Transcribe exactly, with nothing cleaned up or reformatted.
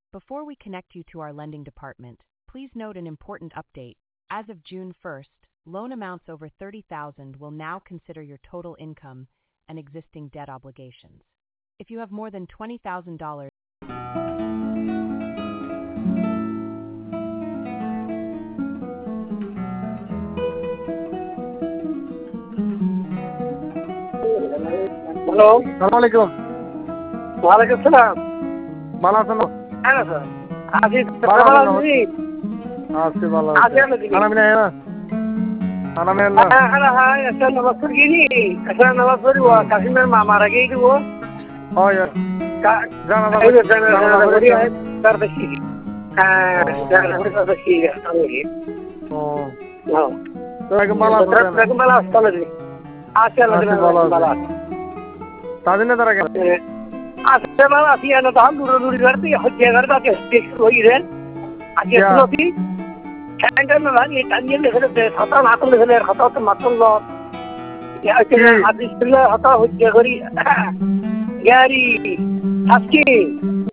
Before we connect you to our lending department, please note an important update. As of June first, loan amounts over thirty thousand dollars will now consider your total income and existing debt obligations. If you have more than twenty thousand dollars, hello, সালাম আলাইকুম। ওয়ালাইকুম সালাম। ভালো আছেন? হ্যাঁ sir, আজি ভালো ভালো আছেন? আছি। আছি ভালো আজি আছি। আমরা দিদি। খানা পিনা হ্যাঁ খানা পিনা হ্যাঁ হ্যাঁ হ্যাঁ, একটা নামাজ পড়ি গিনি, একটা নামাজ পড়ি ও কাশিমের মা মারা গিয়ে দিব। হয় জানা এই যে জানা জানা জানা পড়ি আছে তার বেশি। হ্যাঁ, জানা পড়ি তার বেশি আছে। ও হ্যাঁ। তো একদম ভালো আছেন? একদম ভালো আছে তাহলে। আছি আল্লাহ ভালো ভালো আছে। আছে। তাদের না তারা কেন? আজকে ভালো আছি, না তো দূরে দূরে করতে হচ্ছে করতে আছে দেখি হইরেন। আজকে শুনছি ক্যান্ডেল না লাগে টানিয়ে লেখে হাতা না করলে হলে হাতা তো মাত্র ইয়া আছে আদিস হতা হচ্ছে করি গাড়ি আজকে